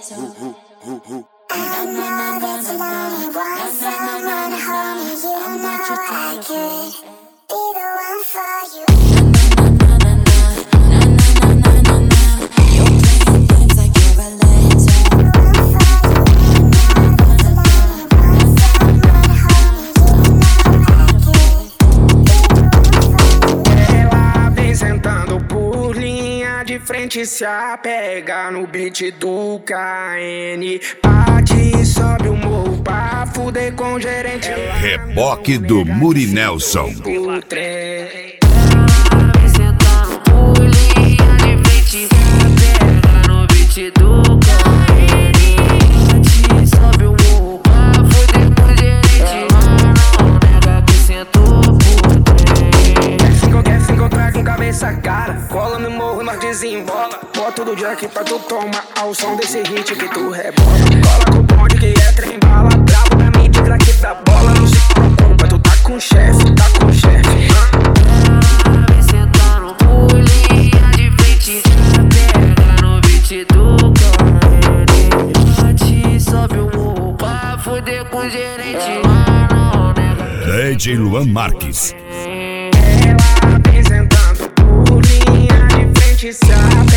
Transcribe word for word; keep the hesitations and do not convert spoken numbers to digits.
Frente se apega no beat do K N. Bate, sobe o morro pra fuder com o gerente. Reboque do Muri Nelson. O trem. Sentando por linha de frente se apega no beat do K N. Bate, sobe o morro pra fuder com o gerente. Não nega que sentou por trem. Quer se encontrar, quer se encontrar com cabeça cara. Cola no morro, nós desembola. Bota do jack pra tu tomar ao som desse hit que tu rebola. Cola com o bonde que é trem bala. Brabo da mídia, craque da bola. Não se preocupa, tu tá com chefe, tá com chefe. Sentando por linha de frente se apega no beat do K N. Bate, sobe o morro pra fuder com o gerente. Não nega D J Luan Marques. Ela vem sentando por linha de frente se apega.